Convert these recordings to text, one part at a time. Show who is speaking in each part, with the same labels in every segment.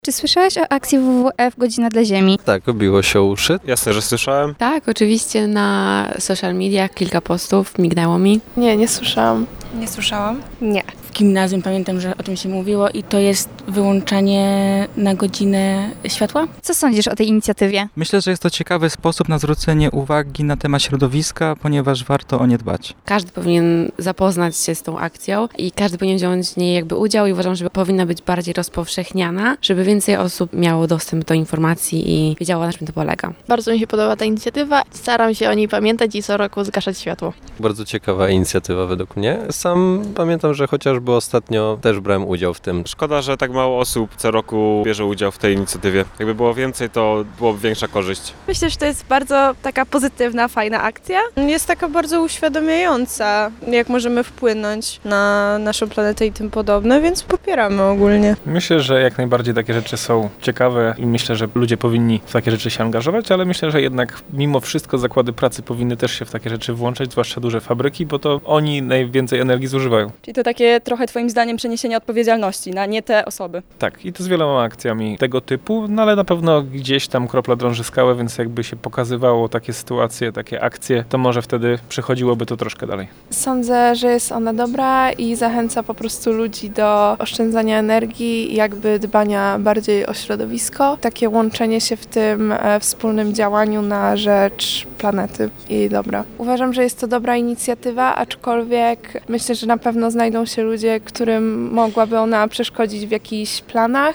Speaker 1: Czy słyszałeś o akcji WWF Godzina dla Ziemi?
Speaker 2: Tak, obiło się uszy.
Speaker 3: Jasne, że słyszałem.
Speaker 4: Tak, oczywiście na social mediach kilka postów, mignęło mi.
Speaker 5: Nie słyszałam.
Speaker 6: Nie słyszałam.
Speaker 1: Nie.
Speaker 6: W gimnazjum pamiętam, że o tym się mówiło i to jest wyłączanie na godzinę światła.
Speaker 1: Co sądzisz o tej inicjatywie?
Speaker 7: Myślę, że jest to ciekawy sposób na zwrócenie uwagi na temat środowiska, ponieważ warto o nie dbać.
Speaker 4: Każdy powinien zapoznać się z tą akcją i każdy powinien wziąć w niej jakby udział i uważam, że powinna być bardziej rozpowszechniana, żeby więcej osób miało dostęp do informacji i wiedziało, na czym to polega.
Speaker 5: Bardzo mi się podoba ta inicjatywa. Staram się o niej pamiętać i co roku zgaszać światło.
Speaker 2: Bardzo ciekawa inicjatywa według mnie. Sam pamiętam, że chociażby ostatnio też brałem udział w tym.
Speaker 3: Szkoda, że tak mało osób co roku bierze udział w tej inicjatywie. Jakby było więcej, to byłoby większa korzyść.
Speaker 8: Myślę, że to jest bardzo taka pozytywna, fajna akcja. Jest taka bardzo uświadamiająca, jak możemy wpłynąć na naszą planetę i tym podobne, więc popieramy ogólnie.
Speaker 9: Myślę, że jak najbardziej takie rzeczy są ciekawe i myślę, że ludzie powinni w takie rzeczy się angażować, ale myślę, że jednak mimo wszystko zakłady pracy powinny też się w takie rzeczy włączać, zwłaszcza duże fabryki, bo to oni najwięcej energii zużywają.
Speaker 10: Czyli to takie trochę twoim zdaniem przeniesienie odpowiedzialności na nie te osoby.
Speaker 9: Tak, i to z wieloma akcjami tego typu, no ale na pewno gdzieś tam kropla drąży skałę, więc jakby się pokazywało takie sytuacje, takie akcje, to może wtedy przechodziłoby to troszkę dalej.
Speaker 5: Sądzę, że jest ona dobra i zachęca po prostu ludzi do oszczędzania energii i jakby dbania bardziej o środowisko. Takie łączenie się w tym wspólnym działaniu na rzecz planety i dobra. Uważam, że jest to dobra inicjatywa, aczkolwiek myślę, że na pewno znajdą się ludzie, którym mogłaby ona przeszkodzić w jakichś planach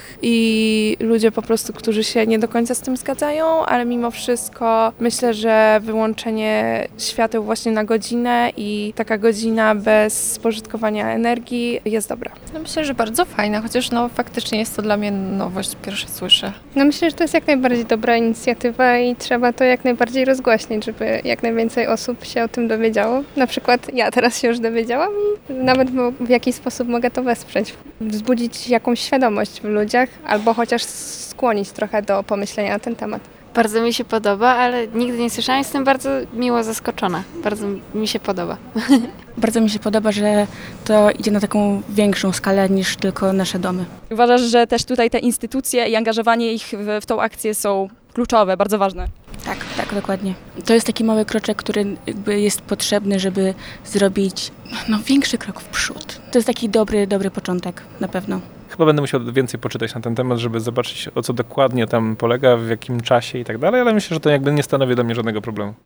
Speaker 5: i ludzie po prostu, którzy się nie do końca z tym zgadzają, ale mimo wszystko myślę, że wyłączenie świateł właśnie na godzinę i taka godzina bez spożytkowania energii jest dobra.
Speaker 6: Myślę, że bardzo fajna, chociaż faktycznie jest to dla mnie nowość, pierwsze słyszę.
Speaker 11: Myślę, że to jest jak najbardziej dobra inicjatywa i trzeba to jak najbardziej rozgłaśnić, żeby jak najwięcej osób się o tym dowiedziało. Na przykład ja teraz się już dowiedziałam i nawet w jakiś sposób mogę to wesprzeć. Wzbudzić jakąś świadomość w ludziach albo chociaż skłonić trochę do pomyślenia na ten temat.
Speaker 12: Bardzo mi się podoba, ale nigdy nie słyszałam, jestem bardzo miło zaskoczona. Bardzo mi się podoba.
Speaker 6: Bardzo mi się podoba, że to idzie na taką większą skalę niż tylko nasze domy.
Speaker 10: Uważasz, że też tutaj te instytucje i angażowanie ich w tą akcję są kluczowe, bardzo ważne?
Speaker 6: Tak, dokładnie. To jest taki mały kroczek, który jakby jest potrzebny, żeby zrobić większy krok w przód. To jest taki dobry początek, na pewno.
Speaker 9: Chyba będę musiał więcej poczytać na ten temat, żeby zobaczyć, o co dokładnie tam polega, w jakim czasie i tak dalej, ale myślę, że to jakby nie stanowi dla mnie żadnego problemu.